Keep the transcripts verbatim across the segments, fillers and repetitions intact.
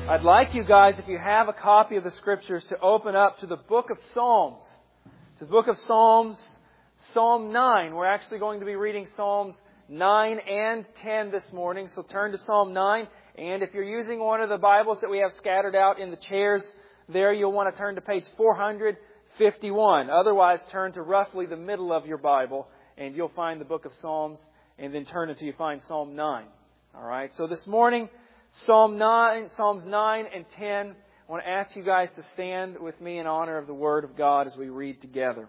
I'd like you guys, if you have a copy of the Scriptures, to open up to the book of Psalms. To the book of Psalms, Psalm nine. We're actually going to be reading Psalms nine and ten this morning. So turn to Psalm nine. And if you're using one of the Bibles that we have scattered out in the chairs there, you'll want to turn to page four fifty-one. Otherwise, turn to roughly the middle of your Bible and you'll find the book of Psalms, and then turn until you find Psalm nine. All right. So this morning, Psalm nine, Psalms nine and ten. I want to ask you guys to stand with me in honor of the Word of God as we read together.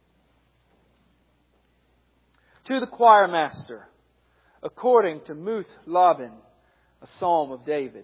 To the choir master, according to Muth Labin, a psalm of David.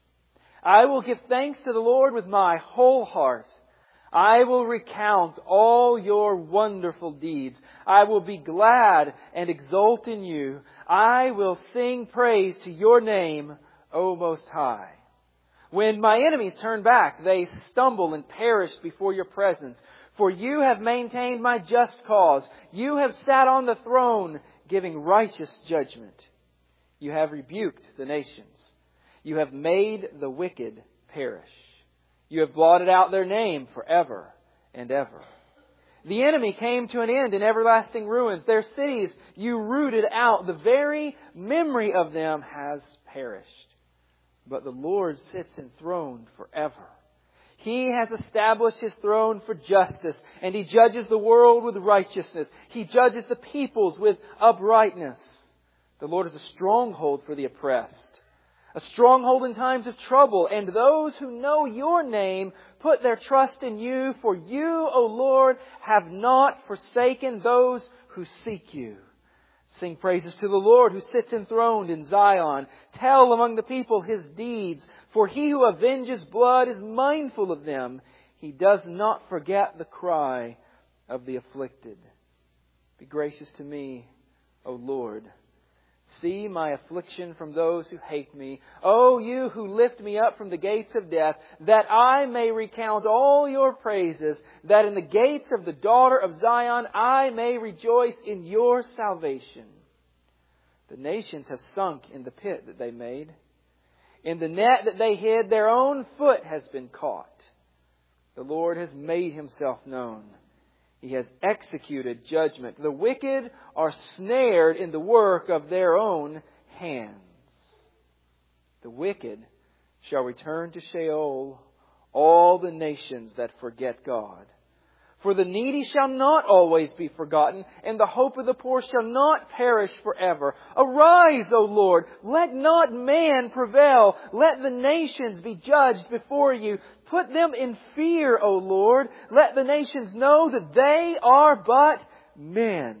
I will give thanks to the Lord with my whole heart. I will recount all your wonderful deeds. I will be glad and exult in you. I will sing praise to your name, O Most High. When my enemies turn back, they stumble and perish before your presence. For you have maintained my just cause. You have sat on the throne, giving righteous judgment. You have rebuked the nations. You have made the wicked perish. You have blotted out their name forever and ever. The enemy came to an end in everlasting ruins. Their cities you rooted out. The very memory of them has perished. But the Lord sits enthroned forever. He has established His throne for justice, and He judges the world with righteousness. He judges the peoples with uprightness. The Lord is a stronghold for the oppressed, a stronghold in times of trouble. And those who know your name put their trust in you. For you, O Lord, have not forsaken those who seek you. Sing praises to the Lord who sits enthroned in Zion. Tell among the people His deeds. For He who avenges blood is mindful of them. He does not forget the cry of the afflicted. Be gracious to me, O Lord. See my affliction from those who hate me. O you who lift me up from the gates of death, that I may recount all your praises, that in the gates of the daughter of Zion I may rejoice in your salvation. The nations have sunk in the pit that they made. In the net that they hid, their own foot has been caught. The Lord has made Himself known. He has executed judgment. The wicked are snared in the work of their own hands. The wicked shall return to Sheol, all the nations that forget God. For the needy shall not always be forgotten, and the hope of the poor shall not perish forever. Arise, O Lord, let not man prevail. Let the nations be judged before you. Put them in fear, O Lord. Let the nations know that they are but men.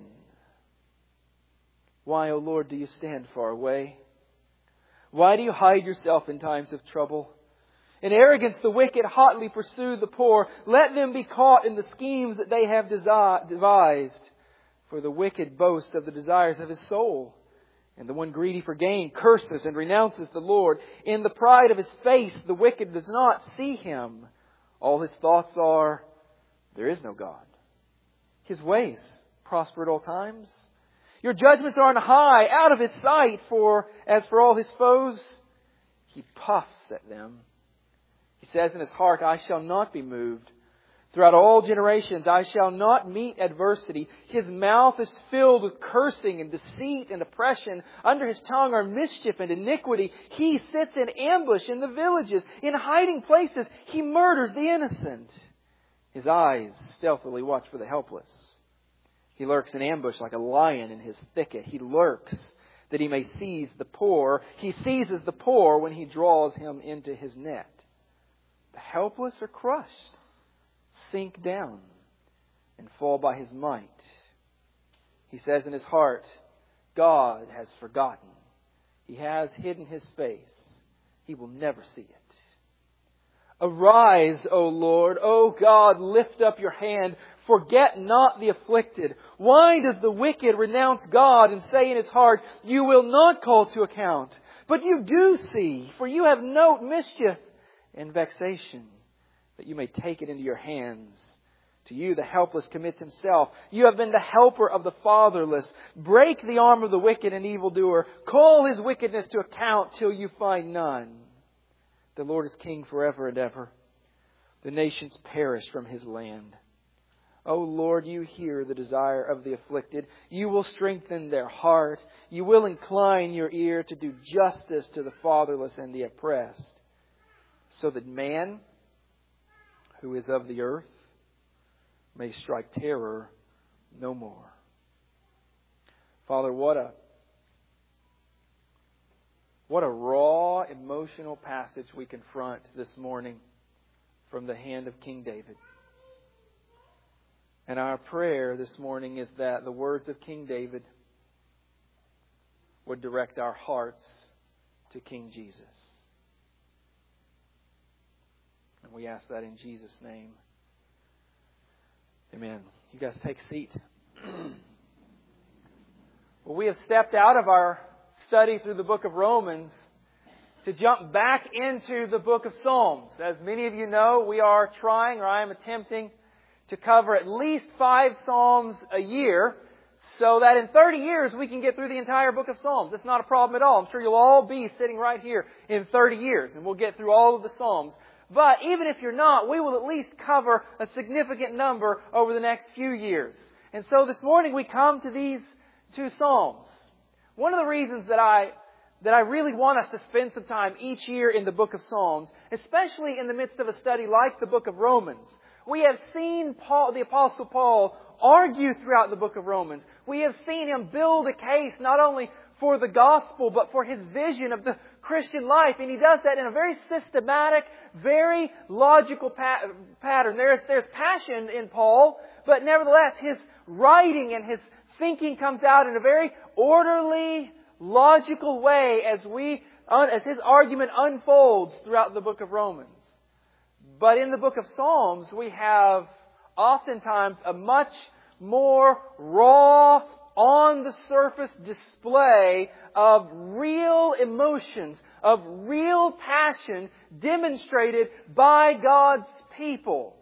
Why, O Lord, do you stand far away? Why do you hide yourself in times of trouble? In arrogance, the wicked hotly pursue the poor. Let them be caught in the schemes that they have devised. For the wicked boasts of the desires of his soul. And the one greedy for gain curses and renounces the Lord. In the pride of his face, the wicked does not see Him. All his thoughts are, there is no God. His ways prosper at all times. Your judgments are on high, out of His sight. For as for all His foes, He puffs at them. He says in His heart, I shall not be moved. Throughout all generations I shall not meet adversity. His mouth is filled with cursing and deceit and oppression. Under His tongue are mischief and iniquity. He sits in ambush in the villages. In hiding places He murders the innocent. His eyes stealthily watch for the helpless. He lurks in ambush like a lion in his thicket. He lurks that he may seize the poor. He seizes the poor when he draws him into his net. The helpless are crushed, sink down, and fall by His might. He says in his heart, God has forgotten. He has hidden His face. He will never see it. Arise, O Lord. O God, lift up your hand. Forget not the afflicted. Why does the wicked renounce God and say in his heart, you will not call to account? But you do see, for you have no mischief and vexation, that you may take it into your hands. To you the helpless commits himself. You have been the helper of the fatherless. Break the arm of the wicked and evildoer. Call his wickedness to account till you find none. The Lord is king forever and ever. The nations perish from His land. O Lord, You hear the desire of the afflicted. You will strengthen their heart. You will incline Your ear to do justice to the fatherless and the oppressed, so that man, who is of the earth, may strike terror no more. Father, what a what a raw, emotional passage we confront this morning from the hand of King David. And our prayer this morning is that the words of King David would direct our hearts to King Jesus. And we ask that in Jesus' name. Amen. You guys take a seat. Well, we have stepped out of our study through the book of Romans to jump back into the book of Psalms. As many of you know, we are trying, or I am attempting, to cover at least five Psalms a year, so that in thirty years we can get through the entire book of Psalms. It's not a problem at all. I'm sure you'll all be sitting right here in thirty years, and we'll get through all of the Psalms. But even if you're not, we will at least cover a significant number over the next few years. And so this morning we come to these two Psalms. One of the reasons that I that I really want us to spend some time each year in the book of Psalms, especially in the midst of a study like the book of Romans. We have seen Paul, the Apostle Paul, argue throughout the book of Romans. We have seen him build a case not only for the gospel, but for his vision of the Christian life. And he does that in a very systematic, very logical pa- pattern. There's, there's passion in Paul, but nevertheless, his writing and his thinking comes out in a very orderly, logical way as we, as his argument unfolds throughout the book of Romans. But in the book of Psalms, we have oftentimes a much more raw, on-the-surface display of real emotions, of real passion demonstrated by God's people.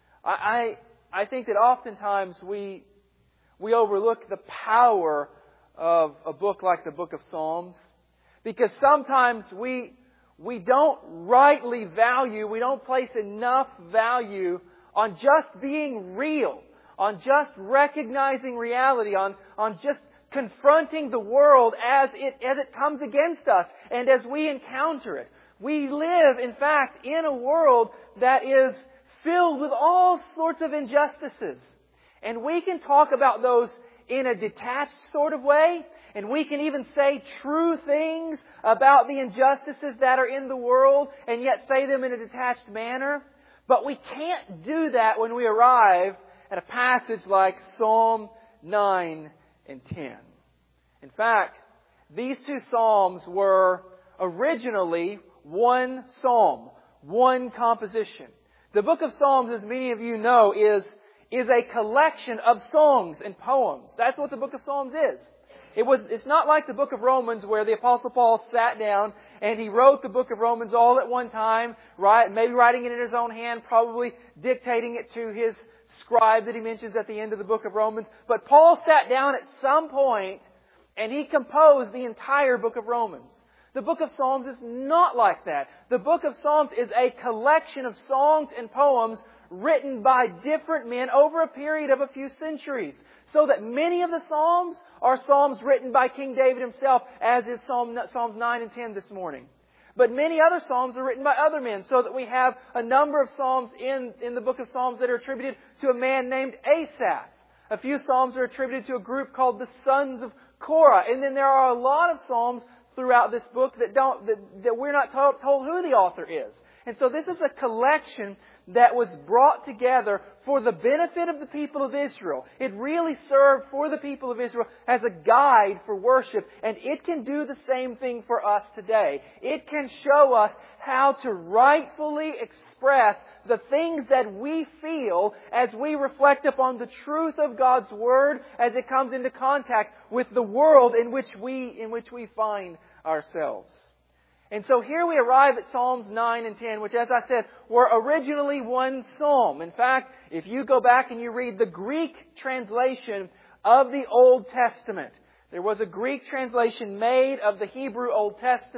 I, I, I think that oftentimes we, we overlook the power of a book like the book of Psalms, because sometimes we we don't rightly value, we don't place enough value on just being real, on just recognizing reality, on, on just confronting the world as it, as it comes against us and as we encounter it. We live, in fact, in a world that is filled with all sorts of injustices. And we can talk about those in a detached sort of way. And we can even say true things about the injustices that are in the world and yet say them in a detached manner. But we can't do that when we arrive at a passage like Psalm nine and ten. In fact, these two Psalms were originally one psalm, one composition. The book of Psalms, as many of you know, is, is a collection of songs and poems. That's what the book of Psalms is. It was, it's not like the book of Romans where the Apostle Paul sat down and he wrote the book of Romans all at one time, right? Maybe writing it in his own hand, probably dictating it to his scribe that he mentions at the end of the book of Romans. But Paul sat down at some point and he composed the entire book of Romans. The book of Psalms is not like that. The book of Psalms is a collection of songs and poems written by different men over a period of a few centuries. So that many of the Psalms are Psalms written by King David himself, as is Psalm, Psalms nine and ten this morning. But many other Psalms are written by other men, so that we have a number of Psalms in, in the book of Psalms that are attributed to a man named Asaph. A few Psalms are attributed to a group called the Sons of Korah. And then there are a lot of Psalms throughout this book that don't that, that we're not told, told who the author is. And so this is a collection that was brought together for the benefit of the people of Israel. It really served for the people of Israel as a guide for worship. And it can do the same thing for us today. It can show us how to rightfully express the things that we feel as we reflect upon the truth of God's Word as it comes into contact with the world in which we, in which we find ourselves. And so here we arrive at Psalms nine and ten, which, as I said, were originally one psalm. In fact, if you go back and you read the Greek translation of the Old Testament, there was a Greek translation made of the Hebrew Old Testament.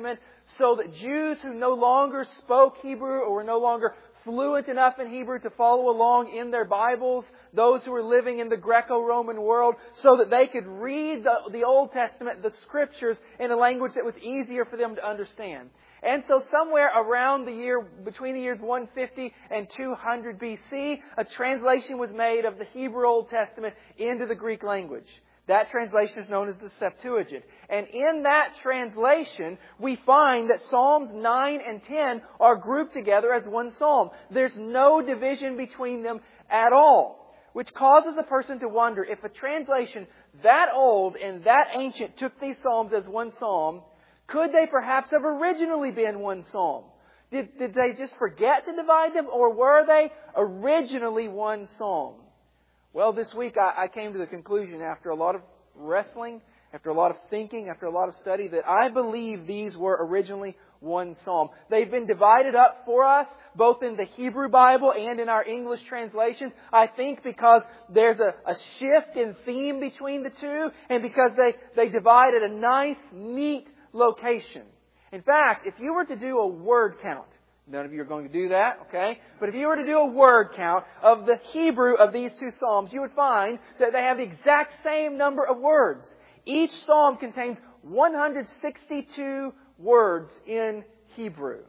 so that Jews who no longer spoke Hebrew or were no longer fluent enough in Hebrew to follow along in their Bibles, those who were living in the Greco-Roman world, so that they could read the, the Old Testament, the Scriptures, in a language that was easier for them to understand. And so somewhere around the year, between the years one fifty and two hundred B C, a translation was made of the Hebrew Old Testament into the Greek language. That translation is known as the Septuagint. And in that translation, we find that Psalms nine and ten are grouped together as one psalm. There's no division between them at all, which causes a person to wonder if a translation that old and that ancient took these psalms as one psalm, could they perhaps have originally been one psalm? Did, did they just forget to divide them, or were they originally one psalm? Well, this week I, I came to the conclusion, after a lot of wrestling, after a lot of thinking, after a lot of study, that I believe these were originally one psalm. They've been divided up for us, both in the Hebrew Bible and in our English translations, I think because there's a, a shift in theme between the two, and because they, they divide at a nice, neat location. In fact, if you were to do a word count, none of you are going to do that, okay? But if you were to do a word count of the Hebrew of these two psalms, you would find that they have the exact same number of words. Each psalm contains one hundred sixty-two words in Hebrew.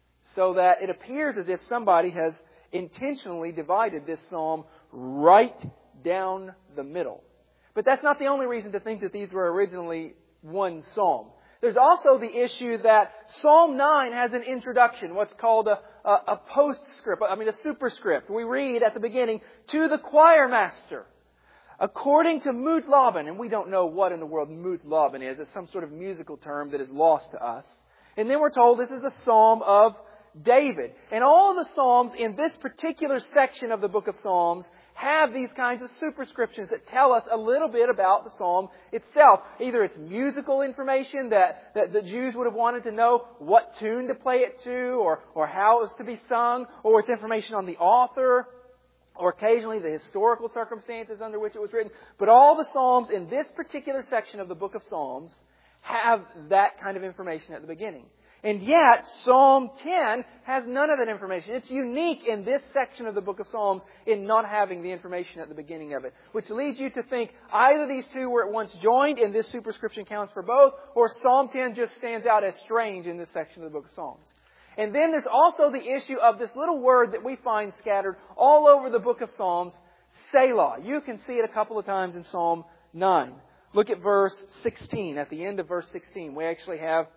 So that it appears as if somebody has intentionally divided this psalm right down the middle. But that's not the only reason to think that these were originally one psalm. There's also the issue that Psalm nine has an introduction, what's called a, a, a postscript, I mean a superscript. We read at the beginning, to the choir master, according to Mut Laban, and we don't know what in the world Mut Laban is. It's some sort of musical term that is lost to us. And then we're told this is a psalm of David. And all the psalms in this particular section of the book of Psalms have these kinds of superscriptions that tell us a little bit about the psalm itself. Either it's musical information that, that the Jews would have wanted to know what tune to play it to, or, or how it was to be sung, or it's information on the author, or occasionally the historical circumstances under which it was written. But all the psalms in this particular section of the book of Psalms have that kind of information at the beginning. And yet, Psalm ten has none of that information. It's unique in this section of the book of Psalms in not having the information at the beginning of it. Which leads you to think either these two were at once joined, and this superscription counts for both, or Psalm ten just stands out as strange in this section of the book of Psalms. And then there's also the issue of this little word that we find scattered all over the book of Psalms, Selah. You can see it a couple of times in Psalm nine. Look at verse sixteen. At the end of verse sixteen, we actually have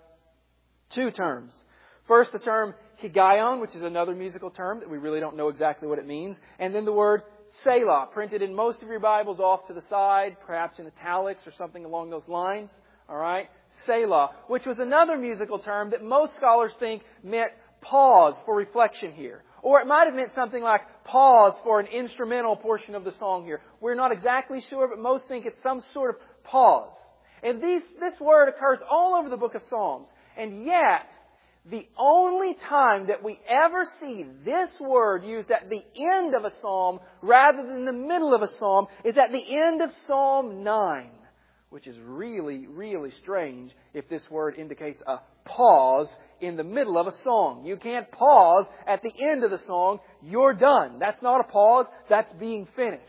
two terms. First, the term Higgaion, which is another musical term that we really don't know exactly what it means. And then the word Selah, printed in most of your Bibles off to the side, perhaps in italics or something along those lines. All right? Selah, which was another musical term that most scholars think meant pause for reflection here. Or it might have meant something like pause for an instrumental portion of the song here. We're not exactly sure, but most think it's some sort of pause. And these, this word occurs all over the book of Psalms. And yet, the only time that we ever see this word used at the end of a psalm rather than the middle of a psalm is at the end of Psalm nine, which is really, really strange if this word indicates a pause in the middle of a song. You can't pause at the end of the song. You're done. That's not a pause. That's being finished.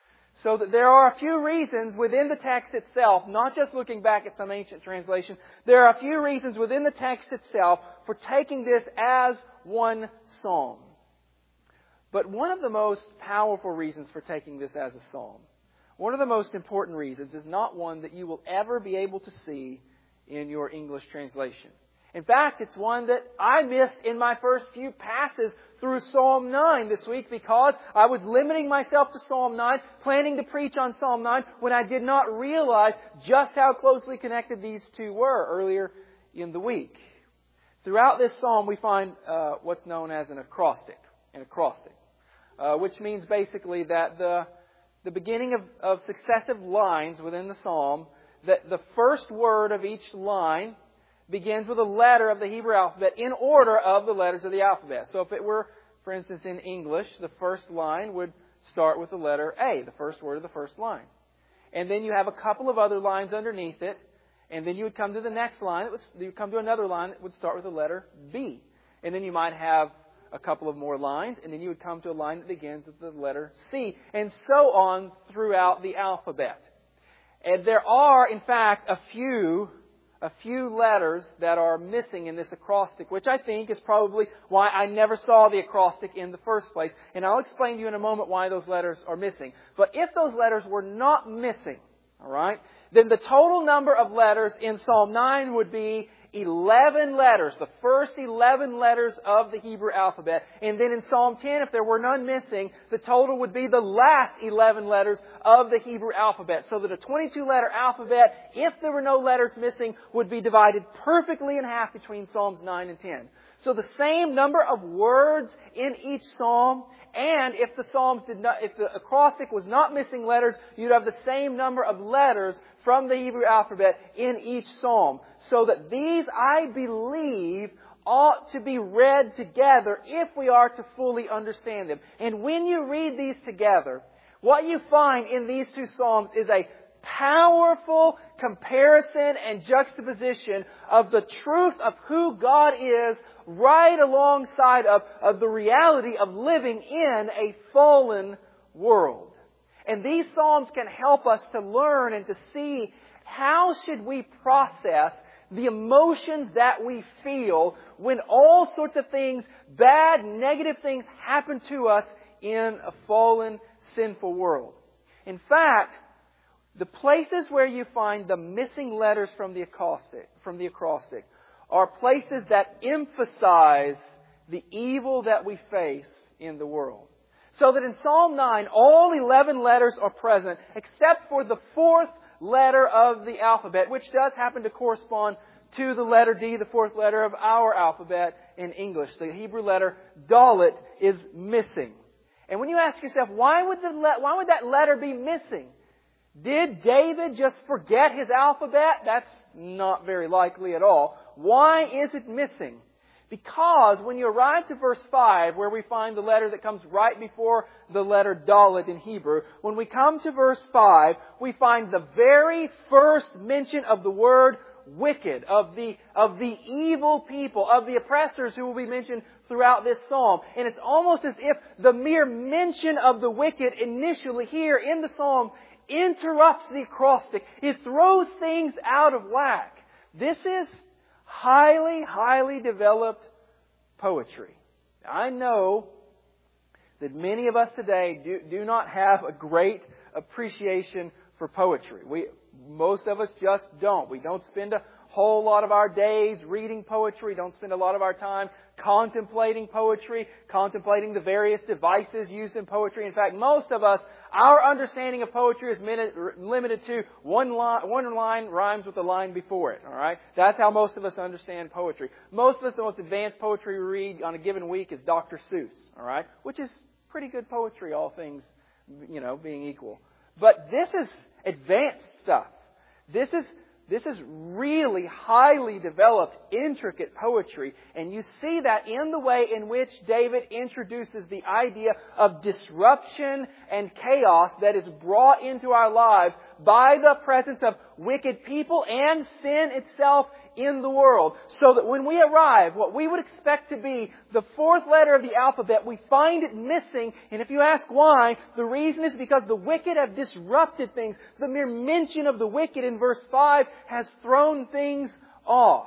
So that there are a few reasons within the text itself, not just looking back at some ancient translation, there are a few reasons within the text itself for taking this as one psalm. But one of the most powerful reasons for taking this as a psalm, one of the most important reasons, is not one that you will ever be able to see in your English translation. In fact, it's one that I missed in my first few passes through Psalm nine this week because I was limiting myself to Psalm nine, planning to preach on Psalm nine, when I did not realize just how closely connected these two were earlier in the week. Throughout this psalm, we find uh, what's known as an acrostic, an acrostic, uh, which means basically that the the beginning of, of successive lines within the psalm, that the first word of each line begins with a letter of the Hebrew alphabet in order of the letters of the alphabet. So if it were, for instance, in English, the first line would start with the letter A, the first word of the first line. And then you have a couple of other lines underneath it, And then you would come to the next line. It was, you would come to another line that would start with the letter B. And then you might have a couple of more lines. And then you would come to a line that begins with the letter C. And so on throughout the alphabet. And there are, in fact, a few, a few letters that are missing in this acrostic, which I think is probably why I never saw the acrostic in the first place. And I'll explain to you in a moment why those letters are missing. But if those letters were not missing, all right, then the total number of letters in Psalm nine would be eleven letters, the first eleven letters of the Hebrew alphabet. And then in Psalm ten, if there were none missing, the total would be the last eleven letters of the Hebrew alphabet. So that a twenty-two letter alphabet, if there were no letters missing, would be divided perfectly in half between Psalms nine and ten. So the same number of words in each psalm, and if the psalms did not, if the acrostic was not missing letters, you'd have the same number of letters from the Hebrew alphabet in each psalm. So that these, I believe, ought to be read together if we are to fully understand them. And when you read these together, what you find in these two psalms is a powerful comparison and juxtaposition of the truth of who God is right alongside of, of the reality of living in a fallen world. And these psalms can help us to learn and to see how should we process the emotions that we feel when all sorts of things, bad, negative things happen to us in a fallen, sinful world. In fact, the places where you find the missing letters from the acrostic, from the acrostic are places that emphasize the evil that we face in the world. So that in Psalm nine, all eleven letters are present except for the fourth letter of the alphabet, which does happen to correspond to the letter D, the fourth letter of our alphabet in English. The Hebrew letter Dalet is missing. And when you ask yourself, why would, the le- why would that letter be missing? Did David just forget his alphabet? That's not very likely at all. Why is it missing? Because when you arrive to verse five, where we find the letter that comes right before the letter Dalet in Hebrew, when we come to verse five, we find the very first mention of the word wicked, of the, of the evil people, of the oppressors who will be mentioned throughout this psalm. And it's almost as if the mere mention of the wicked initially here in the psalm interrupts the acrostic. It throws things out of whack. This is highly, highly developed poetry. I know that many of us today do, do not have a great appreciation for poetry. We, most of us just don't. We don't spend a whole lot of our days reading poetry. Don't spend a lot of our time contemplating poetry, contemplating the various devices used in poetry. In fact, most of us, our understanding of poetry is limited to one line, one line rhymes with the line before it. All right, that's how most of us understand poetry. Most of us, the most advanced poetry we read on a given week is Doctor Seuss. All right, which is pretty good poetry, all things, you know, being equal. But this is advanced stuff. This is This is really highly developed, intricate poetry. And you see that in the way in which David introduces the idea of disruption and chaos that is brought into our lives by the presence of wicked people and sin itself in the world. So that when we arrive, what we would expect to be the fourth letter of the alphabet, we find it missing. And if you ask why, the reason is because the wicked have disrupted things. The mere mention of the wicked in verse five has thrown things off.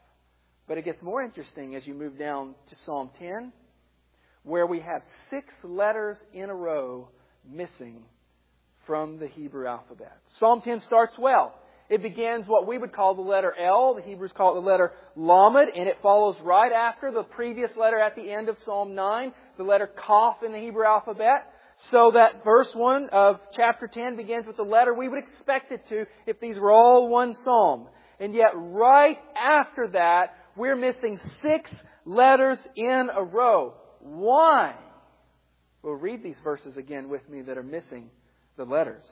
But it gets more interesting as you move down to Psalm ten, where we have six letters in a row missing from the Hebrew alphabet. Psalm ten starts well. It begins what we would call the letter L. The Hebrews call it the letter Lamed, and it follows right after the previous letter at the end of Psalm nine, the letter Kaf in the Hebrew alphabet. So that verse one of chapter ten begins with the letter we would expect it to if these were all one psalm. And yet right after that, we're missing six letters in a row. Why? Well, read these verses again with me that are missing the letters.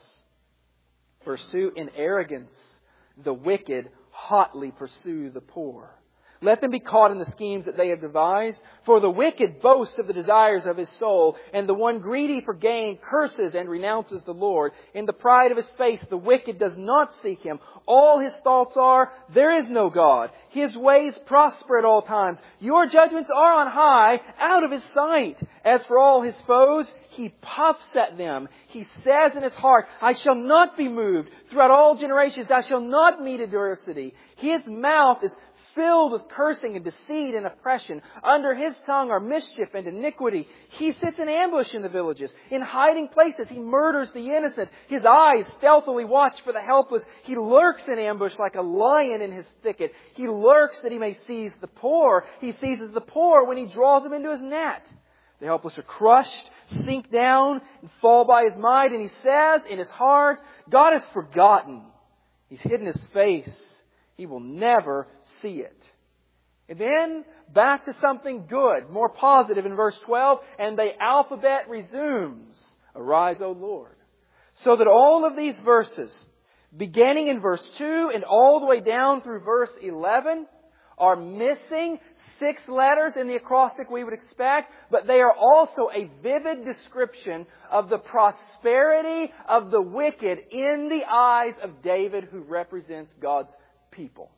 Verse two, in arrogance, the wicked hotly pursue the poor. Let them be caught in the schemes that they have devised. For the wicked boasts of the desires of his soul, and the one greedy for gain curses and renounces the Lord. In the pride of his face, the wicked does not seek Him. All his thoughts are, there is no God. His ways prosper at all times. Your judgments are on high, out of His sight. As for all His foes, He puffs at them. He says in His heart, I shall not be moved. Throughout all generations, I shall not meet adversity. His mouth is filled with cursing and deceit and oppression. Under His tongue are mischief and iniquity. He sits in ambush in the villages. In hiding places He murders the innocent. His eyes stealthily watch for the helpless. He lurks in ambush like a lion in his thicket. He lurks that He may seize the poor. He seizes the poor when He draws them into His net. The helpless are crushed, sink down, and fall by His might. And He says in his heart, God has forgotten. He's hidden His face. He will never see it. And then back to something good, more positive in verse twelve. And the alphabet resumes. Arise, O Lord. So that all of these verses, beginning in verse two and all the way down through verse eleven, are missing six letters in the acrostic we would expect, but they are also a vivid description of the prosperity of the wicked in the eyes of David, who represents God's people.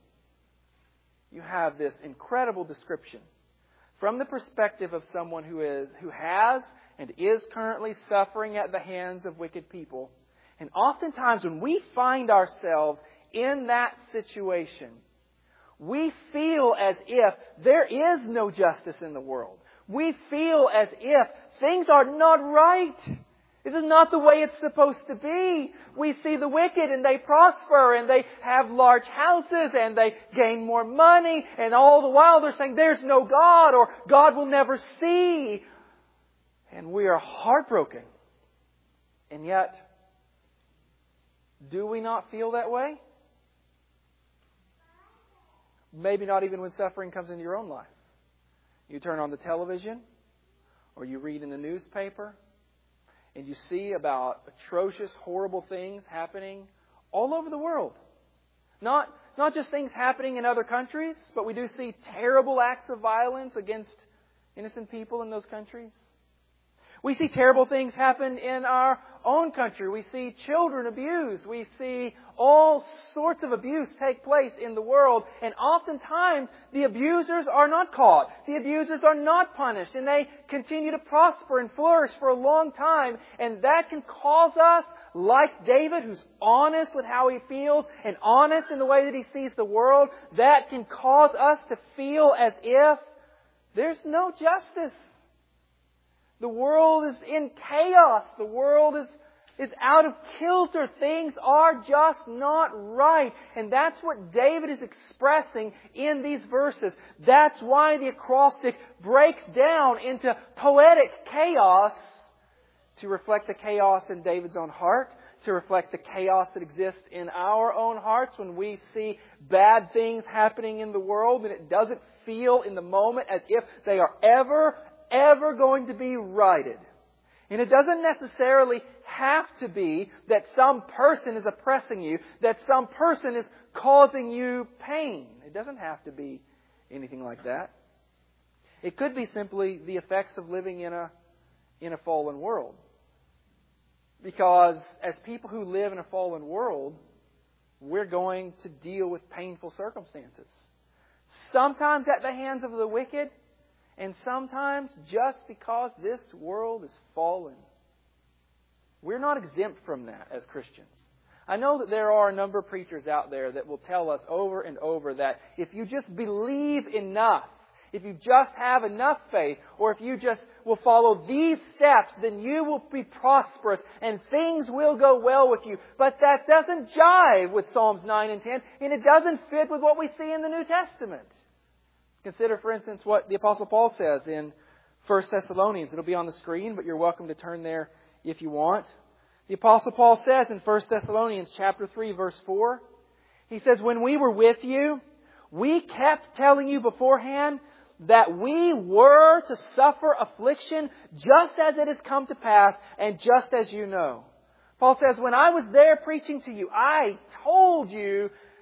You have this incredible description from the perspective of someone who is, who has and is currently suffering at the hands of wicked people. And oftentimes when we find ourselves in that situation, we feel as if there is no justice in the world. We feel as if things are not right. This is not the way it's supposed to be. We see the wicked and they prosper and they have large houses and they gain more money, and all the while they're saying there's no God, or God will never see. And we are heartbroken. And yet, do we not feel that way? Maybe not even when suffering comes into your own life. You turn on the television or you read in the newspaper and you see about atrocious, horrible things happening all over the world. Not, not just things happening in other countries, but we do see terrible acts of violence against innocent people in those countries. We see terrible things happen in our own country. We see children abused. We see all sorts of abuse take place in the world. And oftentimes, the abusers are not caught. The abusers are not punished. And they continue to prosper and flourish for a long time. And that can cause us, like David, who's honest with how he feels and honest in the way that he sees the world, that can cause us to feel as if there's no justice. The world is in chaos. The world is, is out of kilter. Things are just not right. And that's what David is expressing in these verses. That's why the acrostic breaks down into poetic chaos to reflect the chaos in David's own heart, to reflect the chaos that exists in our own hearts when we see bad things happening in the world, and it doesn't feel in the moment as if they are ever ever going to be righted. And it doesn't necessarily have to be that some person is oppressing you, that some person is causing you pain. It doesn't have to be anything like that. It could be simply the effects of living in a in a fallen world. Because as people who live in a fallen world, we're going to deal with painful circumstances. Sometimes at the hands of the wicked, and sometimes just because this world is fallen. We're not exempt from that as Christians. I know that there are a number of preachers out there that will tell us over and over that if you just believe enough, if you just have enough faith, or if you just will follow these steps, then you will be prosperous and things will go well with you. But that doesn't jive with Psalms nine and ten, and it doesn't fit with what we see in the New Testament. Consider, for instance, what the Apostle Paul says in First Thessalonians. It'll be on the screen, but you're welcome to turn there if you want. The Apostle Paul says in First Thessalonians chapter three, verse four, he says, when we were with you, we kept telling you beforehand that we were to suffer affliction just as it has come to pass and just as you know. Paul says, when I was there preaching to you, I told you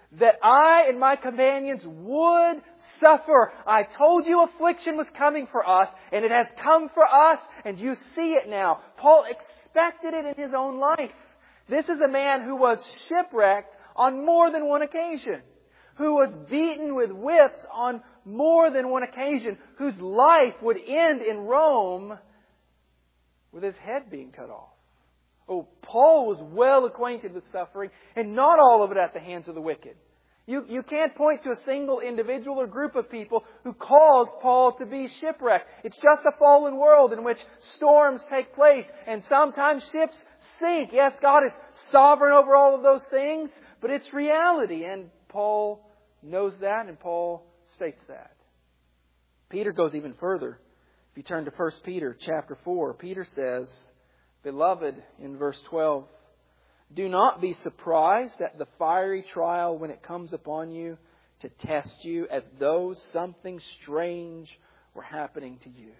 that I and my companions would suffer. I told you affliction was coming for us, and it has come for us, and you see it now. Paul expected it in his own life. This is a man who was shipwrecked on more than one occasion, who was beaten with whips on more than one occasion, whose life would end in Rome with his head being cut off. Oh, Paul was well acquainted with suffering, and not all of it at the hands of the wicked. You, you can't point to a single individual or group of people who caused Paul to be shipwrecked. It's just a fallen world in which storms take place, and sometimes ships sink. Yes, God is sovereign over all of those things, but it's reality, and Paul knows that, and Paul states that. Peter goes even further. If you turn to First Peter chapter four, Peter says, "Beloved," in verse twelve, "do not be surprised at the fiery trial when it comes upon you to test you as though something strange were happening to you."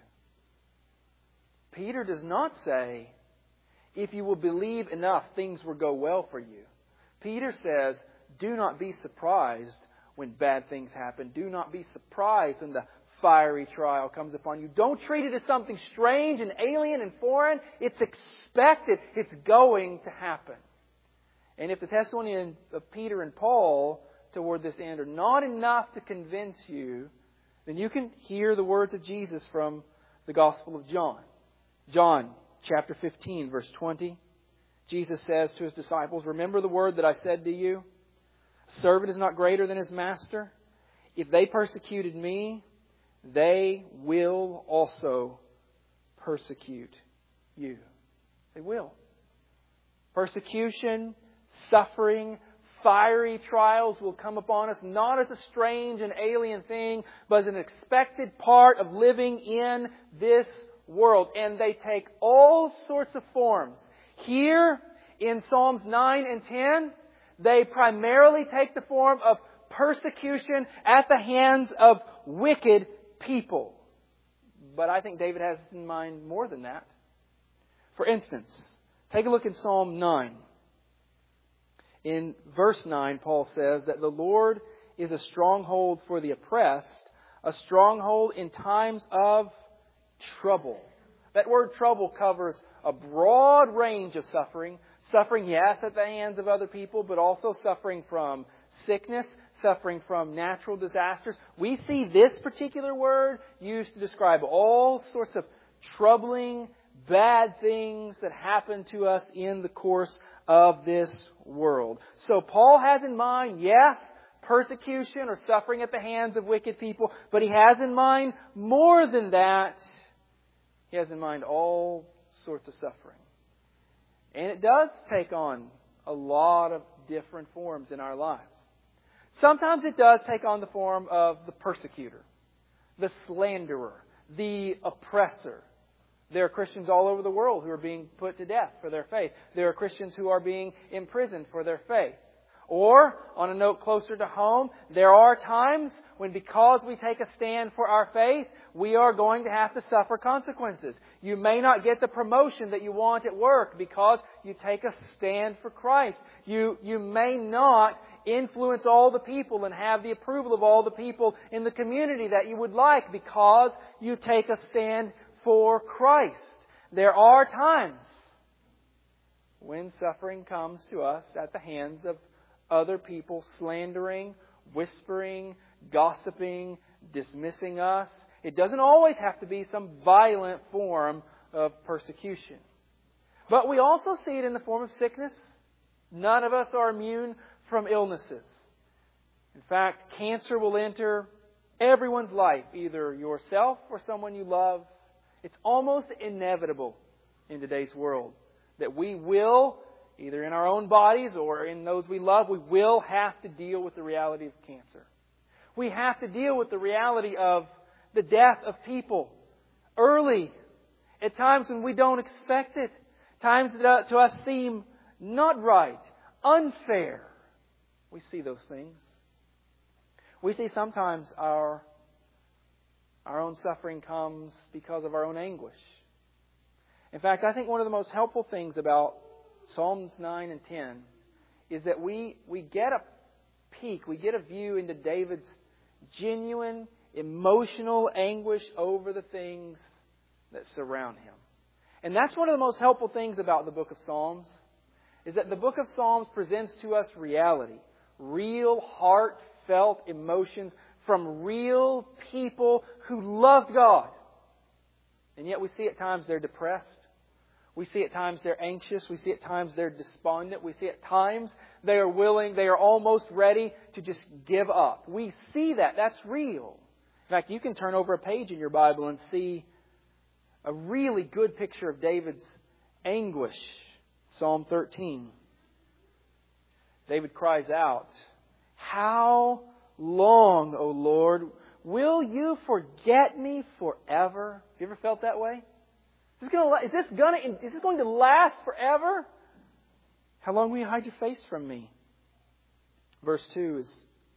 Peter does not say, if you will believe enough, things will go well for you. Peter says, do not be surprised when bad things happen. Do not be surprised when the fiery trial comes upon you. Don't treat it as something strange and alien and foreign. It's expected. It's going to happen. And if the testimony of Peter and Paul toward this end are not enough to convince you, then you can hear the words of Jesus from the Gospel of John. John chapter fifteen, verse twenty. Jesus says to His disciples, "Remember the word that I said to you? A servant is not greater than his master. If they persecuted me, they will also persecute you." They will. Persecution, suffering, fiery trials will come upon us not as a strange and alien thing, but as an expected part of living in this world. And they take all sorts of forms. Here in Psalms nine and ten, they primarily take the form of persecution at the hands of wicked people. But I think David has in mind more than that. For instance, take a look in Psalm nine. In verse nine, Paul says that the Lord is a stronghold for the oppressed, a stronghold in times of trouble. That word trouble covers a broad range of suffering. Suffering, yes, at the hands of other people, but also suffering from sickness, suffering from natural disasters. We see this particular word used to describe all sorts of troubling, bad things that happen to us in the course of this world. So Paul has in mind, yes, persecution or suffering at the hands of wicked people, but he has in mind more than that. He has in mind all sorts of suffering. And it does take on a lot of different forms in our lives. Sometimes it does take on the form of the persecutor, the slanderer, the oppressor. There are Christians all over the world who are being put to death for their faith. There are Christians who are being imprisoned for their faith. Or, on a note closer to home, there are times when because we take a stand for our faith, we are going to have to suffer consequences. You may not get the promotion that you want at work because you take a stand for Christ. You, you may not influence all the people and have the approval of all the people in the community that you would like because you take a stand for Christ. There are times when suffering comes to us at the hands of other people slandering, whispering, gossiping, dismissing us. It doesn't always have to be some violent form of persecution. But we also see it in the form of sickness. None of us are immune from illnesses. In fact, cancer will enter everyone's life, either yourself or someone you love. It's almost inevitable in today's world that we will, either in our own bodies or in those we love, we will have to deal with the reality of cancer. We have to deal with the reality of the death of people early, at times when we don't expect it, times that to us seem not right, unfair. We see those things. We see sometimes our, our own suffering comes because of our own anguish. In fact, I think one of the most helpful things about Psalms nine and ten is that we, we get a peek, we get a view into David's genuine, emotional anguish over the things that surround him. And that's one of the most helpful things about the book of Psalms, is that the book of Psalms presents to us reality. Real, heartfelt emotions from real people who loved God. And yet we see at times they're depressed. We see at times they're anxious. We see at times they're despondent. We see at times they are willing, they are almost ready to just give up. We see that. That's real. In fact, you can turn over a page in your Bible and see a really good picture of David's anguish. Psalm thirteen. David cries out, "How long, O Lord, will you forget me forever?" Have you ever felt that way? Is this going to, is this going to, is this going to last forever? How long will you hide your face from me? Verse two is,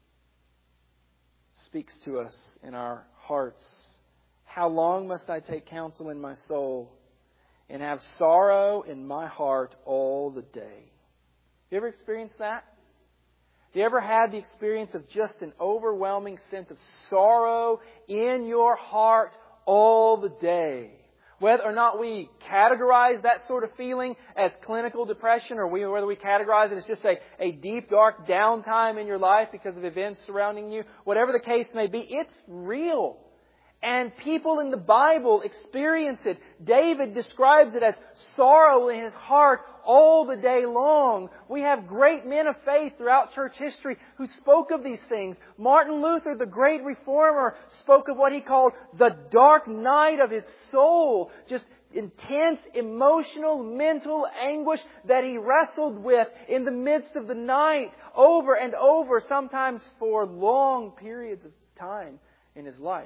speaks to us in our hearts. How long must I take counsel in my soul and have sorrow in my heart all the day? You ever experienced that? Have you ever had the experience of just an overwhelming sense of sorrow in your heart all the day? Whether or not we categorize that sort of feeling as clinical depression, or we, whether we categorize it as just a, a deep, dark downtime in your life because of events surrounding you, whatever the case may be, it's real. And people in the Bible experience it. David describes it as sorrow in his heart all the day long. We have great men of faith throughout church history who spoke of these things. Martin Luther, the great reformer, spoke of what he called the dark night of his soul. Just intense emotional, mental anguish that he wrestled with in the midst of the night, over and over, sometimes for long periods of time in his life.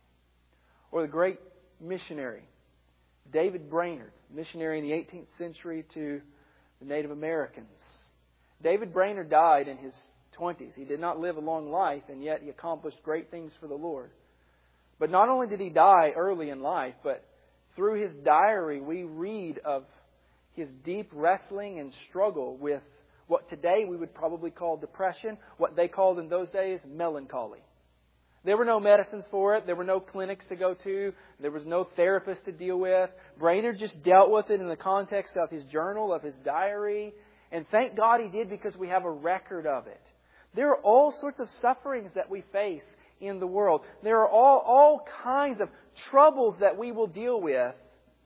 Or the great missionary, David Brainerd, missionary in the eighteenth century to the Native Americans. David Brainerd died in his twenties. He did not live a long life, and yet he accomplished great things for the Lord. But not only did he die early in life, but through his diary we read of his deep wrestling and struggle with what today we would probably call depression, what they called in those days melancholy. There were no medicines for it. There were no clinics to go to. There was no therapist to deal with. Brainerd just dealt with it in the context of his journal, of his diary. And thank God he did, because we have a record of it. There are all sorts of sufferings that we face in the world. There are all, all kinds of troubles that we will deal with.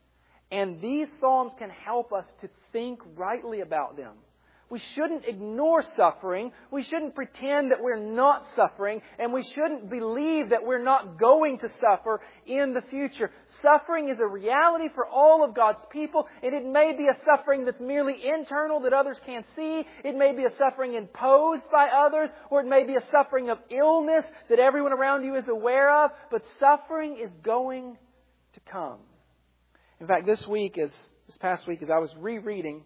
And these Psalms can help us to think rightly about them. We shouldn't ignore suffering. We shouldn't pretend that we're not suffering. And we shouldn't believe that we're not going to suffer in the future. Suffering is a reality for all of God's people. And it may be a suffering that's merely internal that others can't see. It may be a suffering imposed by others. Or it may be a suffering of illness that everyone around you is aware of. But suffering is going to come. In fact, this week, as this past week, as I was rereading,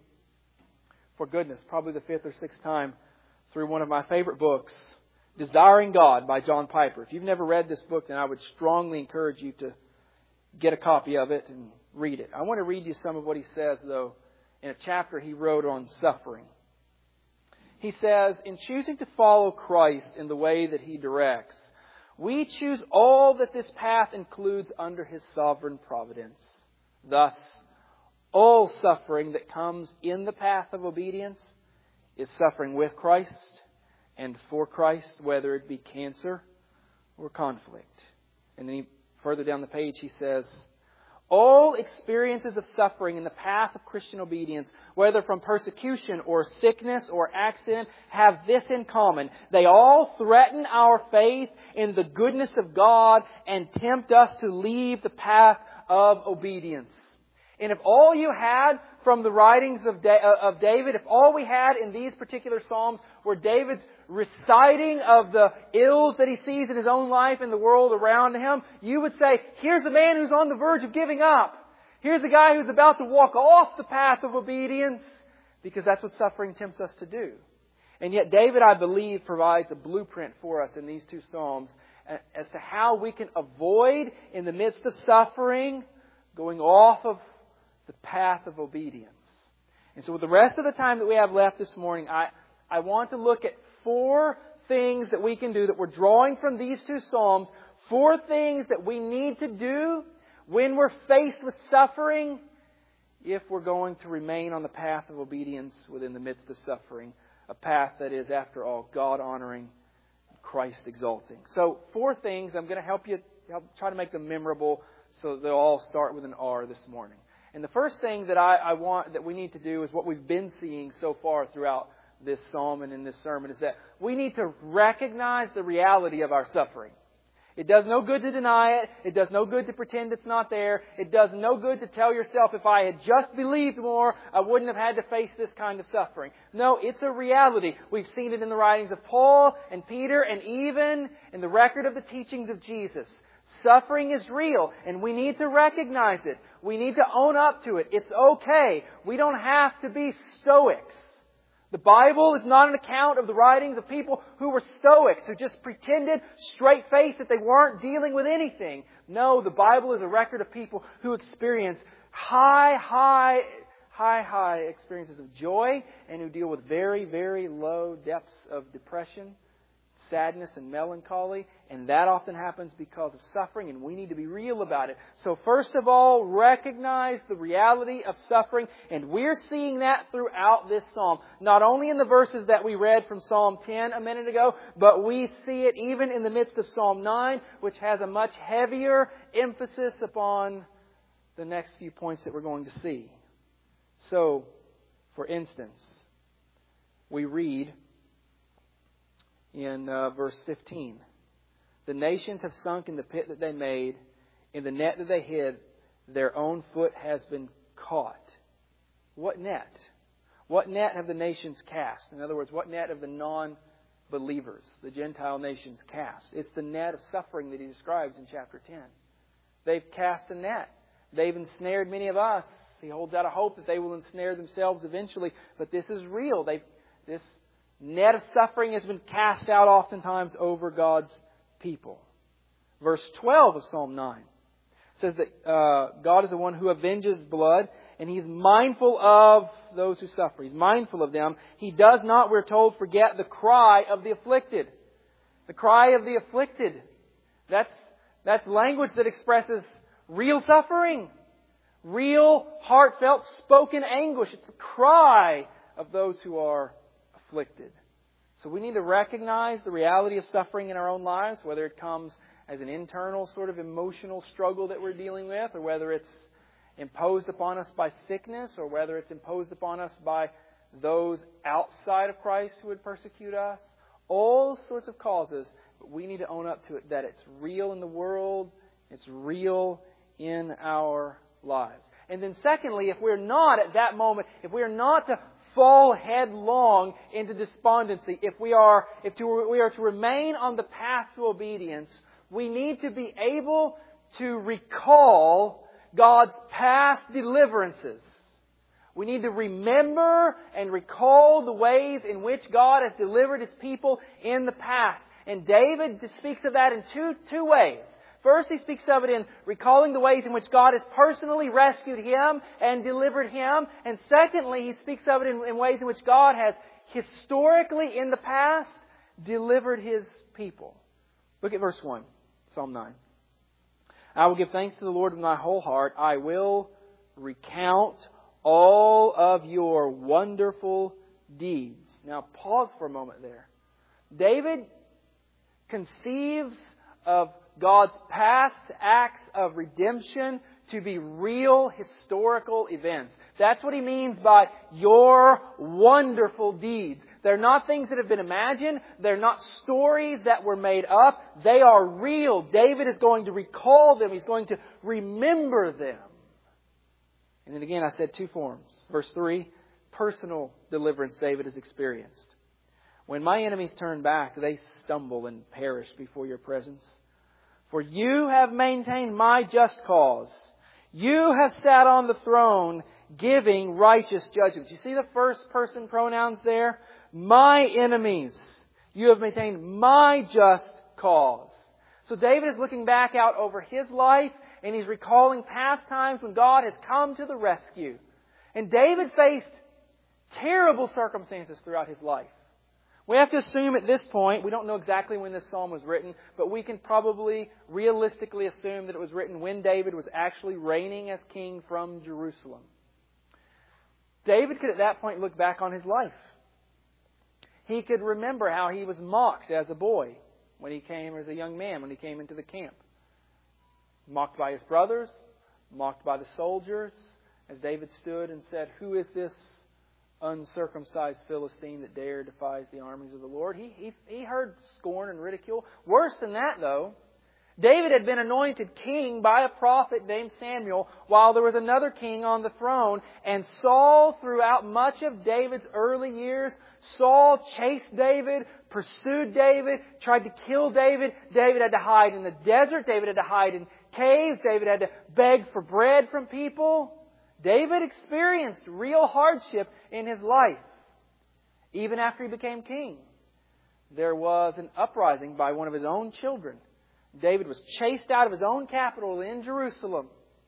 for goodness, probably the fifth or sixth time, through one of my favorite books, Desiring God by John Piper. If you've never read this book, then I would strongly encourage you to get a copy of it and read it. I want to read you some of what he says, though, in a chapter he wrote on suffering. He says, "In choosing to follow Christ in the way that He directs, we choose all that this path includes under His sovereign providence. Thus, all suffering that comes in the path of obedience is suffering with Christ and for Christ, whether it be cancer or conflict." And then he, further down the page he says, "All experiences of suffering in the path of Christian obedience, whether from persecution or sickness or accident, have this in common. They all threaten our faith in the goodness of God and tempt us to leave the path of obedience." And if all you had from the writings of David, if all we had in these particular Psalms were David's reciting of the ills that he sees in his own life and the world around him, you would say, here's a man who's on the verge of giving up. Here's a guy who's about to walk off the path of obedience, because that's what suffering tempts us to do. And yet David, I believe, provides a blueprint for us in these two Psalms as to how we can avoid, in the midst of suffering, going off of the path of obedience. And so with the rest of the time that we have left this morning, I, I want to look at four things that we can do that we're drawing from these two Psalms. Four things that we need to do when we're faced with suffering if we're going to remain on the path of obedience within the midst of suffering. A path that is, after all, God-honoring, Christ-exalting. So, four things. I'm going to help you help try to make them memorable so they'll all start with an R this morning. And the first thing that I, I want, that we need to do is what we've been seeing so far throughout this psalm and in this sermon, is that we need to recognize the reality of our suffering. It does no good to deny it. It does no good to pretend it's not there. It does no good to tell yourself, if I had just believed more, I wouldn't have had to face this kind of suffering. No, it's a reality. We've seen it in the writings of Paul and Peter and even in the record of the teachings of Jesus. Suffering is real, and we need to recognize it. We need to own up to it. It's okay. We don't have to be stoics. The Bible is not an account of the writings of people who were stoics, who just pretended straight-faced that they weren't dealing with anything. No, the Bible is a record of people who experience high, high, high, high experiences of joy and who deal with very, very low depths of depression, sadness and melancholy, and that often happens because of suffering, and we need to be real about it. So first of all, recognize the reality of suffering, and we're seeing that throughout this psalm. Not only in the verses that we read from Psalm ten a minute ago, but we see it even in the midst of Psalm nine, which has a much heavier emphasis upon the next few points that we're going to see. So, for instance, we read in uh, verse fifteen, the nations have sunk in the pit that they made, in the net that they hid, their own foot has been caught. What net? What net have the nations cast? In other words, what net have the non-believers, the Gentile nations, cast? It's the net of suffering that he describes in chapter ten. They've cast a net. They've ensnared many of us. He holds out a hope that they will ensnare themselves eventually, but this is real. They've, this net of suffering has been cast out oftentimes over God's people. Verse twelve of Psalm nine says that uh, God is the one who avenges blood, and He's mindful of those who suffer. He's mindful of them. He does not, we're told, forget the cry of the afflicted. The cry of the afflicted. That's, that's language that expresses real suffering. Real, heartfelt, spoken anguish. It's a cry of those who are afflicted. So we need to recognize the reality of suffering in our own lives, whether it comes as an internal sort of emotional struggle that we're dealing with, or whether it's imposed upon us by sickness, or whether it's imposed upon us by those outside of Christ who would persecute us. All sorts of causes, but we need to own up to it, that it's real in the world, it's real in our lives. And then secondly, if we're not at that moment, if we're not to fall headlong into despondency, if we are if to, we are to remain on the path to obedience, we need to be able to recall God's past deliverances. We need to remember and recall the ways in which God has delivered His people in the past. And David speaks of that in two, two ways. First, he speaks of it in recalling the ways in which God has personally rescued him and delivered him. And secondly, he speaks of it in, in ways in which God has historically in the past delivered His people. Look at verse one, Psalm nine. I will give thanks to the Lord with my whole heart. I will recount all of your wonderful deeds. Now pause for a moment there. David conceives of God's past acts of redemption to be real historical events. That's what he means by your wonderful deeds. They're not things that have been imagined. They're not stories that were made up. They are real. David is going to recall them. He's going to remember them. And then again, I said two forms. Verse three, personal deliverance David has experienced. When my enemies turn back, they stumble and perish before your presence. For you have maintained my just cause. You have sat on the throne giving righteous judgments. You see the first person pronouns there? My enemies. You have maintained my just cause. So David is looking back out over his life and he's recalling past times when God has come to the rescue. And David faced terrible circumstances throughout his life. We have to assume at this point, we don't know exactly when this psalm was written, but we can probably realistically assume that it was written when David was actually reigning as king from Jerusalem. David could at that point look back on his life. He could remember how he was mocked as a boy when he came, as a young man, when he came into the camp. Mocked by his brothers, mocked by the soldiers, as David stood and said, "Who is this uncircumcised Philistine that dare defies the armies of the Lord?" He, he, he heard scorn and ridicule. Worse than that, though, David had been anointed king by a prophet named Samuel while there was another king on the throne. And Saul, throughout much of David's early years, Saul chased David, pursued David, tried to kill David. David had to hide in the desert. David had to hide in caves. David had to beg for bread from people. David experienced real hardship in his life. Even after he became king, there was an uprising by one of his own children. David was chased out of his own capital in Jerusalem.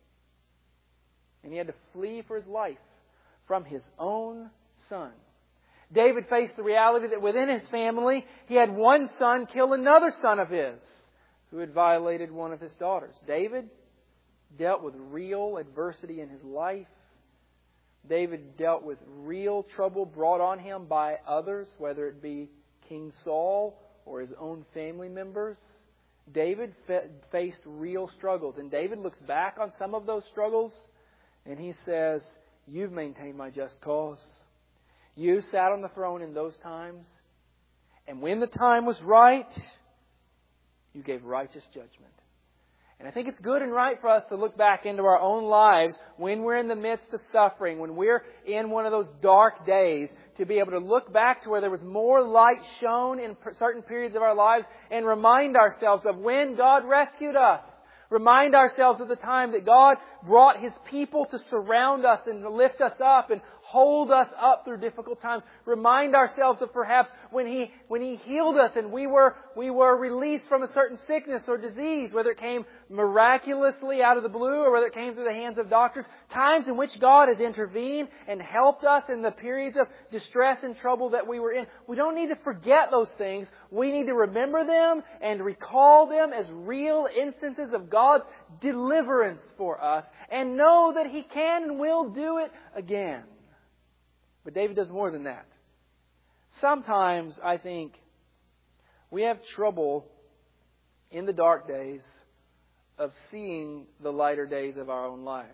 And he had to flee for his life from his own son. David faced the reality that within his family, he had one son kill another son of his who had violated one of his daughters. David dealt with real adversity in his life. David dealt with real trouble brought on him by others, whether it be King Saul or his own family members. David fe- faced real struggles. And David looks back on some of those struggles and he says, "You've maintained my just cause. You sat on the throne in those times. And when the time was right, you gave righteous judgment." And I think it's good and right for us to look back into our own lives when we're in the midst of suffering, when we're in one of those dark days, to be able to look back to where there was more light shown in certain periods of our lives and remind ourselves of when God rescued us. Remind ourselves of the time that God brought His people to surround us and to lift us up and hold us up through difficult times. Remind ourselves of perhaps when He when He healed us and we were we were released from a certain sickness or disease, whether it came miraculously out of the blue or whether it came through the hands of doctors. Times in which God has intervened and helped us in the periods of distress and trouble that we were in. We don't need to forget those things. We need to remember them and recall them as real instances of God's deliverance for us and know that He can and will do it again. But David does more than that. Sometimes, I think, we have trouble in the dark days of seeing the lighter days of our own lives.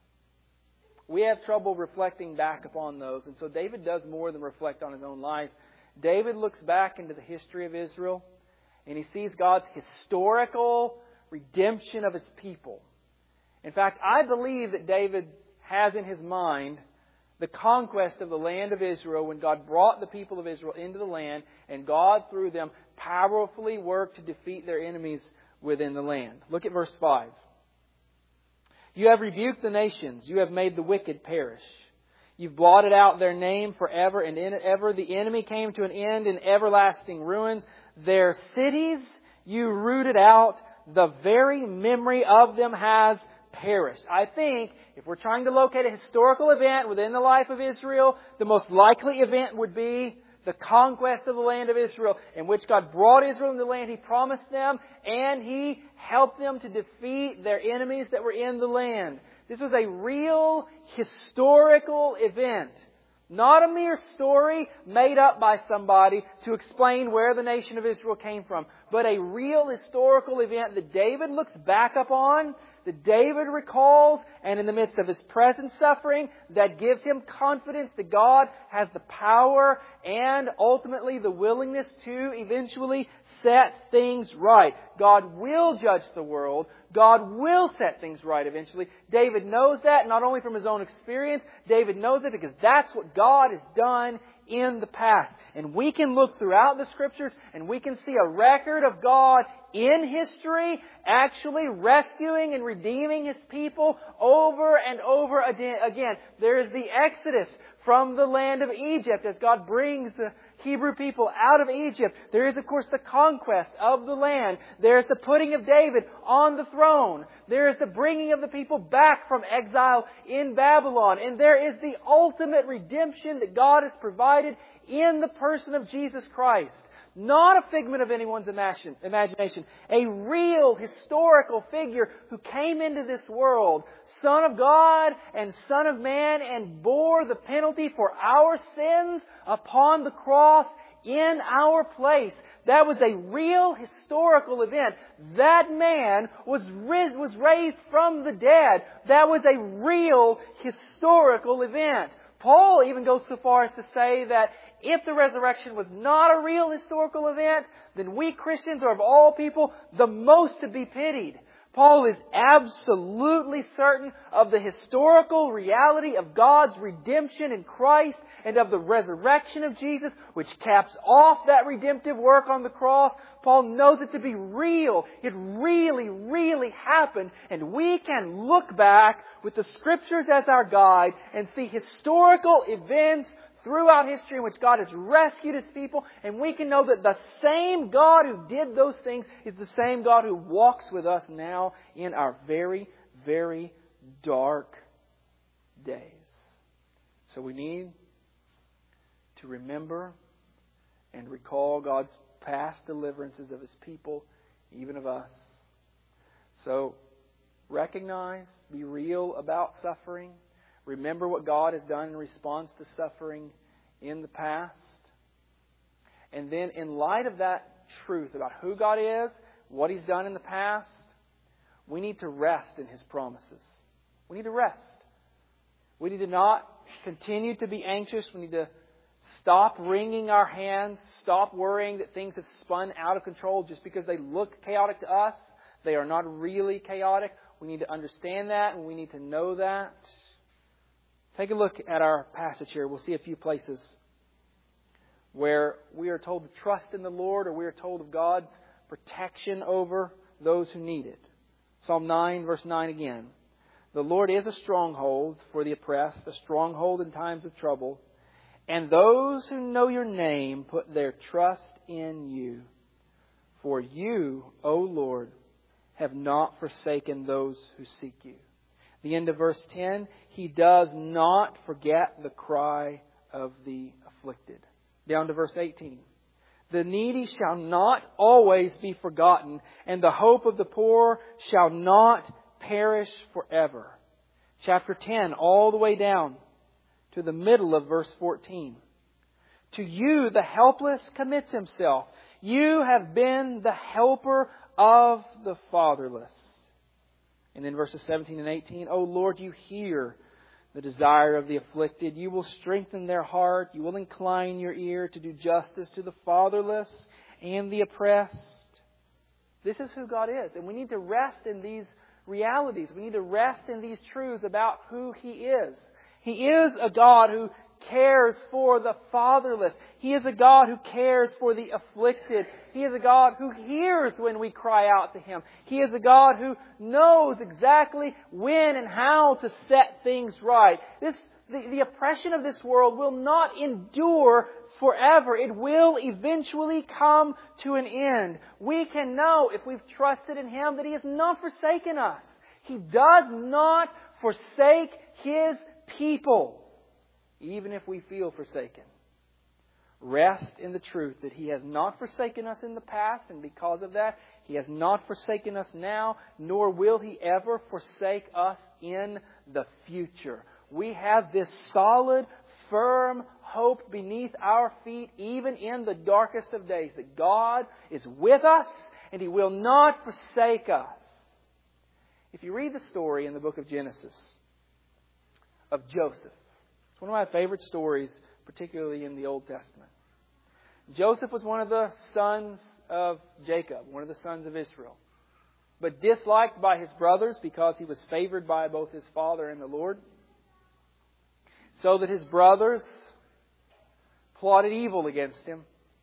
We have trouble reflecting back upon those. And so David does more than reflect on his own life. David looks back into the history of Israel and he sees God's historical redemption of His people. In fact, I believe that David has in his mind the conquest of the land of Israel when God brought the people of Israel into the land and God, through them, powerfully worked to defeat their enemies within the land. Look at verse five. "You have rebuked the nations. You have made the wicked perish. You've blotted out their name forever and in ever. The enemy came to an end in everlasting ruins. Their cities you rooted out. The very memory of them has perished." I think if we're trying to locate a historical event within the life of Israel, the most likely event would be the conquest of the land of Israel, in which God brought Israel into the land He promised them, and He helped them to defeat their enemies that were in the land. This was a real historical event. Not a mere story made up by somebody to explain where the nation of Israel came from, but a real historical event that David looks back upon, that David recalls, and in the midst of his present suffering, that gives him confidence that God has the power and ultimately the willingness to eventually set things right. God will judge the world. God will set things right eventually. David knows that, not only from his own experience. David knows it because that's what God has done in the past. And we can look throughout the Scriptures and we can see a record of God in history actually rescuing and redeeming His people over and over again. There is the Exodus from the land of Egypt as God brings the Hebrew people out of Egypt. There is, of course, the conquest of the land. There is the putting of David on the throne. There is the bringing of the people back from exile in Babylon. And there is the ultimate redemption that God has provided in the person of Jesus Christ. Not a figment of anyone's imagination. A real historical figure who came into this world, Son of God and Son of Man, and bore the penalty for our sins upon the cross in our place. That was a real historical event. That man was ris- was raised from the dead. That was a real historical event. Paul even goes so far as to say that if the resurrection was not a real historical event, then we Christians are of all people the most to be pitied. Paul is absolutely certain of the historical reality of God's redemption in Christ and of the resurrection of Jesus, which caps off that redemptive work on the cross. Paul knows it to be real. It really, really happened. And we can look back with the Scriptures as our guide and see historical events throughout history in which God has rescued His people, and we can know that the same God who did those things is the same God who walks with us now in our very, very dark days. So we need to remember and recall God's past deliverances of His people, even of us. So recognize, be real about suffering. Remember what God has done in response to suffering in the past. And then in light of that truth about who God is, what He's done in the past, we need to rest in His promises. We need to rest. We need to not continue to be anxious. We need to stop wringing our hands, stop worrying that things have spun out of control just because they look chaotic to us. They are not really chaotic. We need to understand that, and we need to know that. Take a look at our passage here. We'll see a few places where we are told to trust in the Lord, or we are told of God's protection over those who need it. Psalm nine, verse nine again. The Lord is a stronghold for the oppressed, a stronghold in times of trouble. And those who know Your name put their trust in You. For You, O Lord, have not forsaken those who seek You. The end of verse ten, He does not forget the cry of the afflicted. Down to verse eighteen. The needy shall not always be forgotten, and the hope of the poor shall not perish forever. Chapter ten, all the way down to the middle of verse fourteen. To You the helpless commits himself. You have been the helper of the fatherless. And then verses seventeen and eighteen, O Lord, You hear the desire of the afflicted. You will strengthen their heart. You will incline Your ear to do justice to the fatherless and the oppressed. This is who God is. And we need to rest in these realities. We need to rest in these truths about who He is. He is a God who cares for the fatherless. He is a God who cares for the afflicted. He is a God who hears when we cry out to Him. He is a God who knows exactly when and how to set things right. This, the, the oppression of this world will not endure forever. It will eventually come to an end. We can know, if we've trusted in Him, that He has not forsaken us. He does not forsake His people, even if we feel forsaken. Rest in the truth that He has not forsaken us in the past, and because of that, He has not forsaken us now, nor will He ever forsake us in the future. We have this solid, firm hope beneath our feet, even in the darkest of days, that God is with us and He will not forsake us. If you read the story in the book of Genesis of Joseph, it's one of my favorite stories, particularly in the Old Testament. Joseph was one of the sons of Jacob, one of the sons of Israel, but disliked by his brothers because he was favored by both his father and the Lord, so that his brothers plotted evil against him.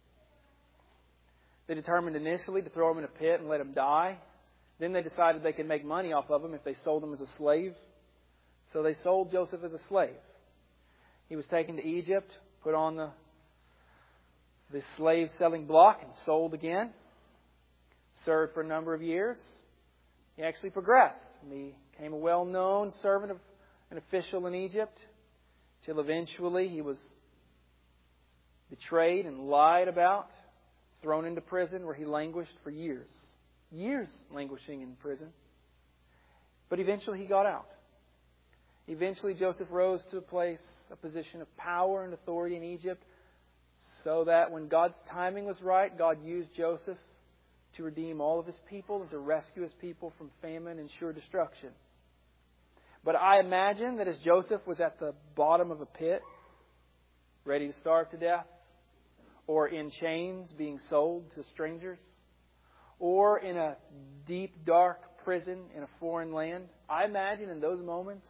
They determined initially to throw him in a pit and let him die. Then they decided they could make money off of him if they sold him as a slave. So they sold Joseph as a slave. He was taken to Egypt, put on the, the slave-selling block and sold again. Served for a number of years. He actually progressed. He became a well-known servant of an official in Egypt, till eventually he was betrayed and lied about, thrown into prison where he languished for years. Years languishing in prison. But eventually he got out. Eventually Joseph rose to a place, a position of power and authority in Egypt, so that when God's timing was right, God used Joseph to redeem all of His people and to rescue His people from famine and sure destruction. But I imagine that as Joseph was at the bottom of a pit, ready to starve to death, or in chains being sold to strangers, or in a deep, dark prison in a foreign land, I imagine in those moments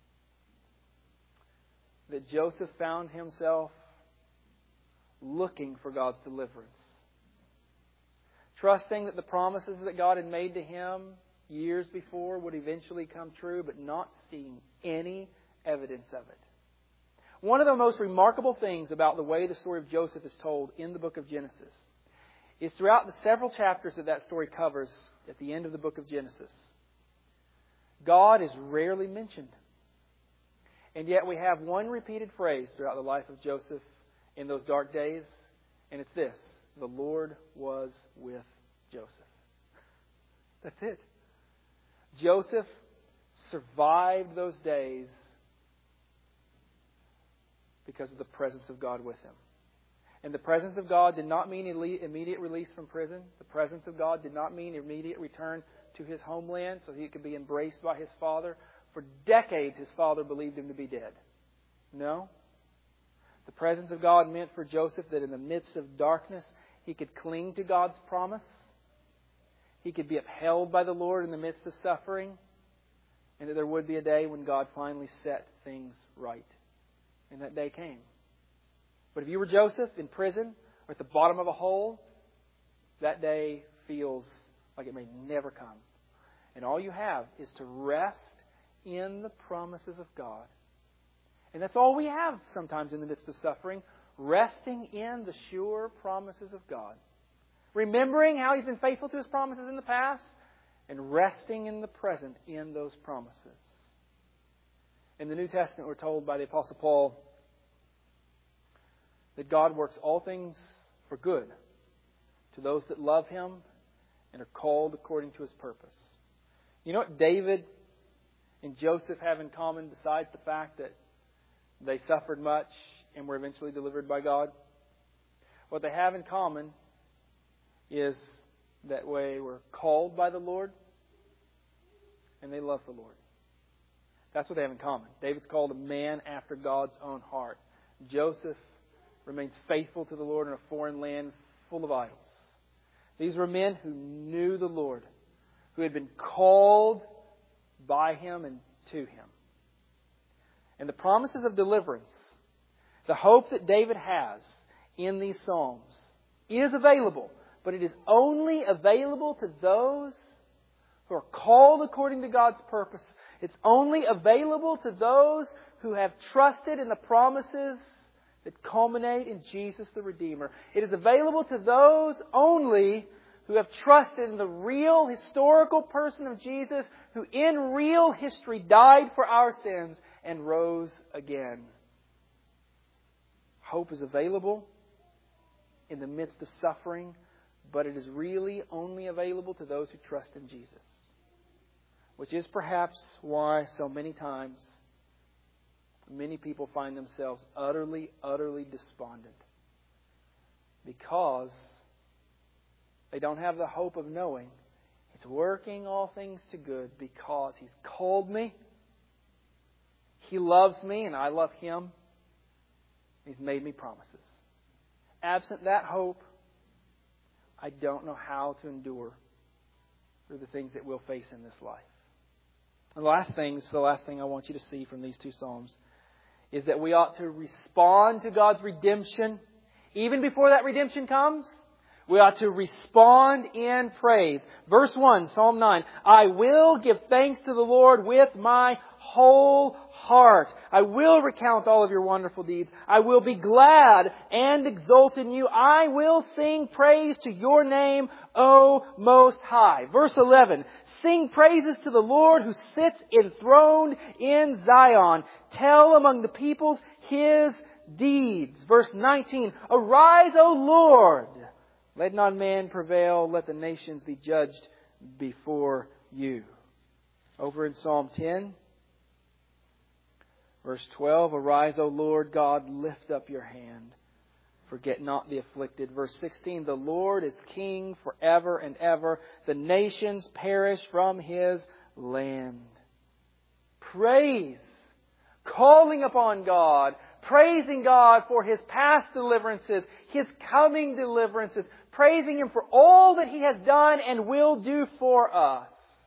that Joseph found himself looking for God's deliverance. Trusting that the promises that God had made to him years before would eventually come true, but not seeing any evidence of it. One of the most remarkable things about the way the story of Joseph is told in the book of Genesis is throughout the several chapters that that story covers at the end of the book of Genesis, God is rarely mentioned. And yet we have one repeated phrase throughout the life of Joseph in those dark days, and it's this: the Lord was with Joseph. That's it. Joseph survived those days because of the presence of God with him. And the presence of God did not mean immediate release from prison. The presence of God did not mean immediate return to his homeland so he could be embraced by his father. For decades, his father believed him to be dead. No. The presence of God meant for Joseph that in the midst of darkness, he could cling to God's promise. He could be upheld by the Lord in the midst of suffering. And that there would be a day when God finally set things right. And that day came. But if you were Joseph in prison or at the bottom of a hole, that day feels like it may never come. And all you have is to rest in the promises of God. And that's all we have sometimes in the midst of suffering. Resting in the sure promises of God. Remembering how He's been faithful to His promises in the past. And resting in the present in those promises. In the New Testament, we're told by the Apostle Paul that God works all things for good to those that love Him and are called according to His purpose. You know what David and Joseph have in common besides the fact that they suffered much and were eventually delivered by God? What they have in common is that they were called by the Lord and they love the Lord. That's what they have in common. David's called a man after God's own heart. Joseph remains faithful to the Lord in a foreign land full of idols. These were men who knew the Lord, who had been called by Him and to Him. And the promises of deliverance, the hope that David has in these Psalms, is available. But it is only available to those who are called according to God's purpose. It's only available to those who have trusted in the promises that culminate in Jesus the Redeemer. It is available to those only who have trusted in the real historical person of Jesus, who in real history died for our sins and rose again. Hope is available in the midst of suffering, but it is really only available to those who trust in Jesus. Which is perhaps why so many times many people find themselves utterly, utterly despondent. Because they don't have the hope of knowing He's working all things to good because He's called me. He loves me and I love Him. He's made me promises. Absent that hope, I don't know how to endure through the things that we'll face in this life. And the last thing, this is the last thing I want you to see from these two Psalms, is that we ought to respond to God's redemption even before that redemption comes. We ought to respond in praise. Verse one, Psalm nine. I will give thanks to the Lord with my whole heart. I will recount all of your wonderful deeds. I will be glad and exult in you. I will sing praise to your name, O Most High. Verse eleven. Sing praises to the Lord who sits enthroned in Zion. Tell among the peoples His deeds. Verse nineteen. Arise, O Lord! Let not man prevail. Let the nations be judged before you. Over in Psalm ten, verse twelve. Arise, O Lord God, lift up your hand. Forget not the afflicted. Verse sixteen. The Lord is King forever and ever. The nations perish from His land. Praise. Calling upon God. Praising God for His past deliverances. His coming deliverances. Praising Him for all that He has done and will do for us.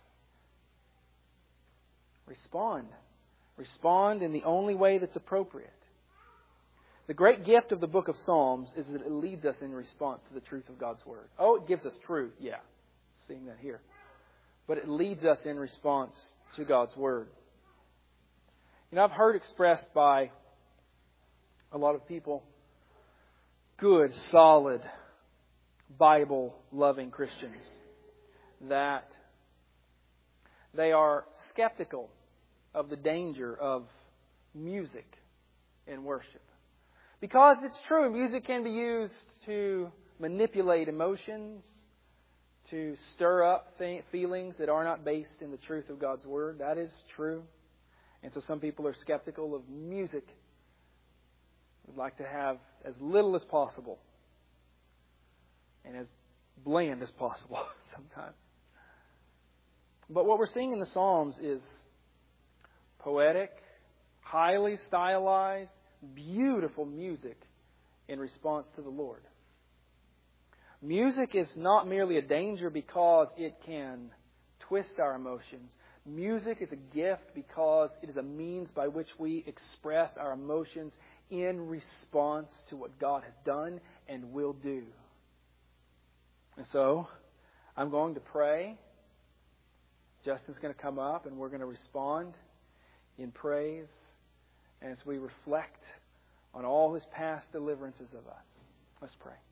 Respond. Respond in the only way that's appropriate. The great gift of the book of Psalms is that it leads us in response to the truth of God's Word. Oh, it gives us truth. Yeah, seeing that here. But it leads us in response to God's Word. You know, I've heard expressed by a lot of people, good, solid, Bible-loving Christians, that they are skeptical of the danger of music in worship. Because it's true, music can be used to manipulate emotions, to stir up th- feelings that are not based in the truth of God's Word. That is true. And so some people are skeptical of music. Would like to have as little as possible and as bland as possible sometimes. But what we're seeing in the Psalms is poetic, highly stylized, beautiful music in response to the Lord. Music is not merely a danger because it can twist our emotions. Music is a gift because it is a means by which we express our emotions in response to what God has done and will do. And so, I'm going to pray. Justin's going to come up and we're going to respond in praise as we reflect on all His past deliverances of us. Let's pray.